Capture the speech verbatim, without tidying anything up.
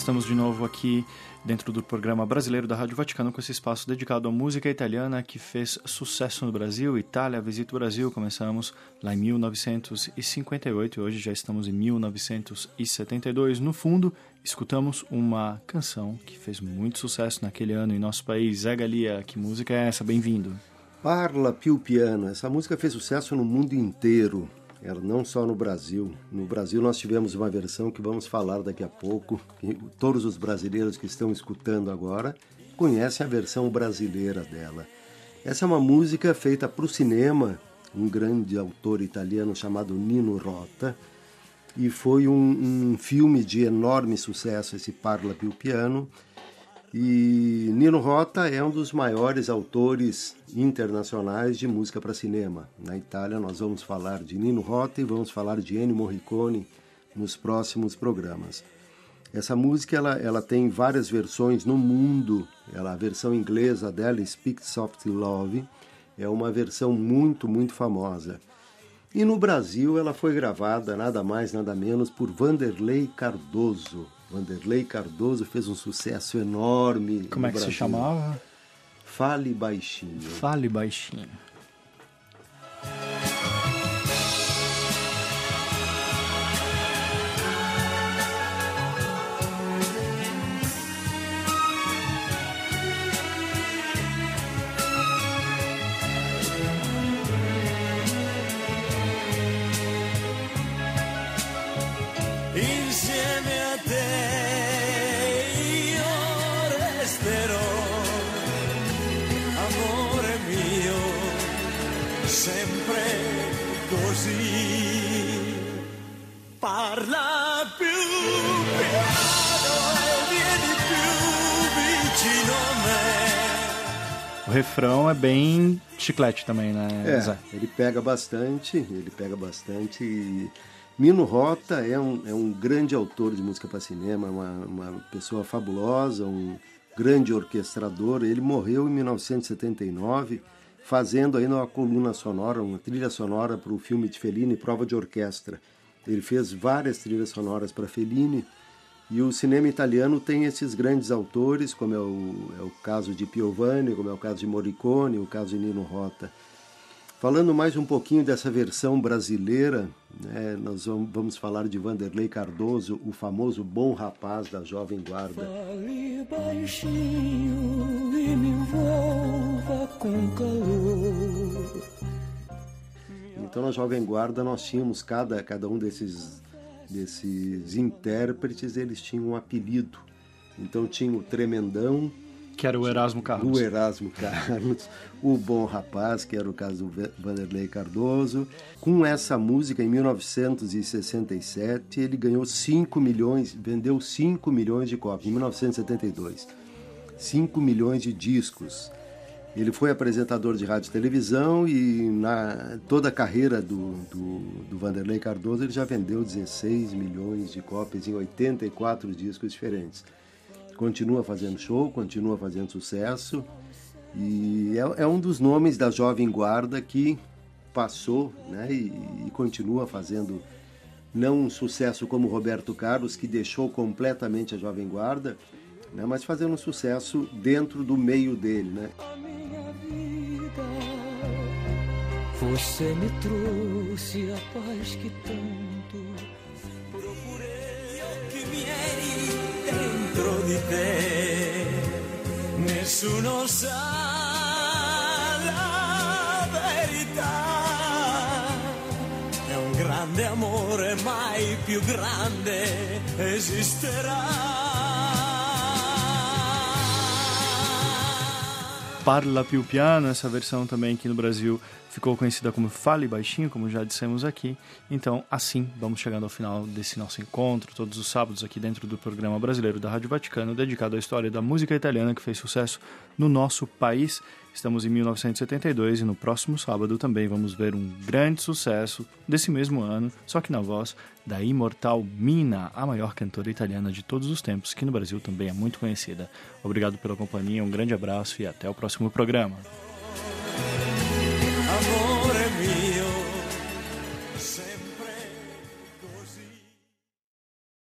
estamos de novo aqui dentro do programa brasileiro da Rádio Vaticano com esse espaço dedicado à música italiana que fez sucesso no Brasil. Itália, Visita o Brasil. Começamos lá em mil novecentos e cinquenta e oito e hoje já estamos em mil novecentos e setenta e dois. No fundo, escutamos uma canção que fez muito sucesso naquele ano em nosso país. Zé Galia, que música é essa? Bem-vindo. Parla Più Piano. Essa música fez sucesso no mundo inteiro. Era não só no Brasil. No Brasil nós tivemos uma versão que vamos falar daqui a pouco. Que todos os brasileiros que estão escutando agora conhecem a versão brasileira dela. Essa é uma música feita para o cinema, um grande autor italiano chamado Nino Rota, e foi um, um filme de enorme sucesso, esse Parla Più Piano. E Nino Rota é um dos maiores autores internacionais de música para cinema. Na Itália nós vamos falar de Nino Rota e vamos falar de Ennio Morricone nos próximos programas. Essa música ela, ela tem várias versões no mundo. Ela, a versão inglesa dela, Speak Soft Love, é uma versão muito, muito famosa. E no Brasil ela foi gravada nada mais, nada menos por Vanderlei Cardoso. Vanderlei Cardoso fez um sucesso enorme. Como é que Brasil. se chamava? Fale Baixinho. Fale Baixinho. Insieme a te io resterò, amore mio, sempre così. Parla più piano e vieni più vicino a me. O refrão é bem chiclete também, né, Zé? É, ele pega bastante, ele pega bastante e... Nino Rota é um, é um grande autor de música para cinema, uma, uma pessoa fabulosa, um grande orquestrador. Ele morreu em mil novecentos e setenta e nove, fazendo ainda uma coluna sonora, uma trilha sonora para o filme de Fellini, Prova de Orquestra. Ele fez várias trilhas sonoras para Fellini e o cinema italiano tem esses grandes autores, como é o, é o caso de Piovani, como é o caso de Morricone, o caso de Nino Rota. Falando mais um pouquinho dessa versão brasileira, né, nós vamos falar de Vanderlei Cardoso, o famoso Bom Rapaz da Jovem Guarda. Fale baixinho e me envolva com calor. Então na Jovem Guarda nós tínhamos cada, cada um desses, desses intérpretes, eles tinham um apelido. Então tinha o Tremendão, que era o Erasmo Carlos. O Erasmo Carlos, o Bom Rapaz, que era o caso do Vanderlei Cardoso. Com essa música, em mil novecentos e sessenta e sete, ele ganhou cinco milhões, vendeu cinco milhões de cópias, em mil novecentos e setenta e dois. cinco milhões de discos. Ele foi apresentador de rádio e televisão e na toda a carreira do, do, do Vanderlei Cardoso ele já vendeu dezesseis milhões de cópias em oitenta e quatro discos diferentes. Continua fazendo show, continua fazendo sucesso e é, é um dos nomes da Jovem Guarda que passou, né, e, e continua fazendo não um sucesso como Roberto Carlos, que deixou completamente a Jovem Guarda, né, mas fazendo um sucesso dentro do meio dele, né? A minha vida, você me trouxe a paz que tanto procurei, que me eri dentro di te, nessuno sa la verità, è un grande amore, mai più grande esisterà. Parla Più Piano, essa versão também aqui no Brasil ficou conhecida como Fale Baixinho, como já dissemos aqui. Então, assim, vamos chegando ao final desse nosso encontro, todos os sábados aqui dentro do programa brasileiro da Rádio Vaticano, dedicado à história da música italiana que fez sucesso no nosso país. Estamos em mil novecentos e setenta e dois e no próximo sábado também vamos ver um grande sucesso desse mesmo ano, só que na voz da imortal Mina, a maior cantora italiana de todos os tempos, que no Brasil também é muito conhecida. Obrigado pela companhia, um grande abraço e até o próximo programa.